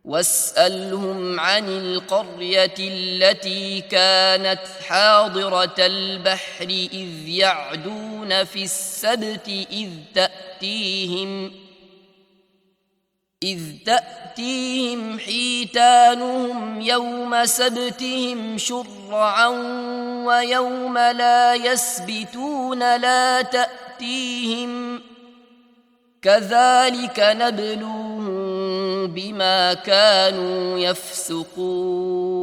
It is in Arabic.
واسألهم عن القرية التي كانت حاضرة البحر إذ يعدون في السبت إذ تأتيهم حيتانهم يوم سبتهم شرعا ويوم لا يسبتون لا تأتيهم كذلك نبلوهم بما كانوا يفسقون